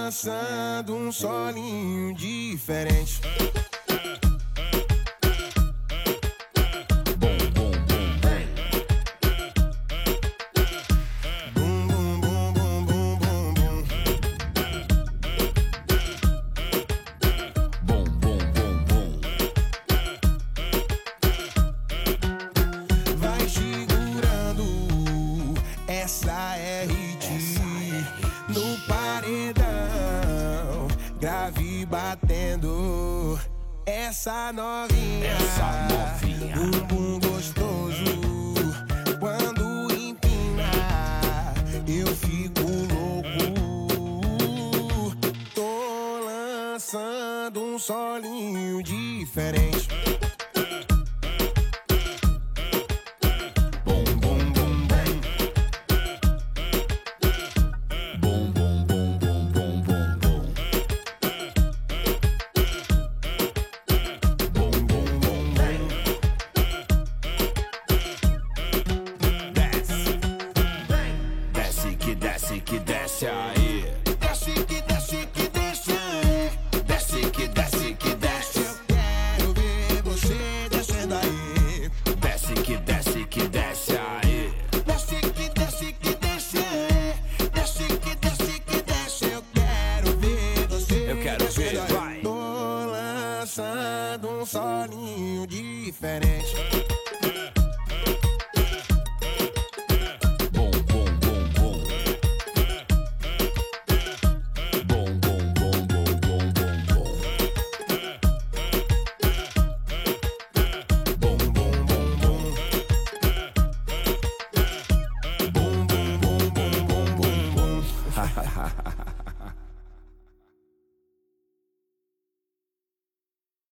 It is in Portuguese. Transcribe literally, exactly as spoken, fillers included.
lançando um solinho diferente. Essa é hit no paredão, grave batendo. Essa novinha, essa novinha, bumbum gostoso. Quando empina, eu fico louco. Tô lançando um solinho diferente. Desce que desce aí, desce que desce que desce aí, desce que desce que desce. Eu quero ver você descendo aí. Desce que desce que desce aí, desce que desce que desce aí, desce que desce que desce. Eu quero ver você. Eu quero ver, aí. vai. Tô lançando um solinho diferente.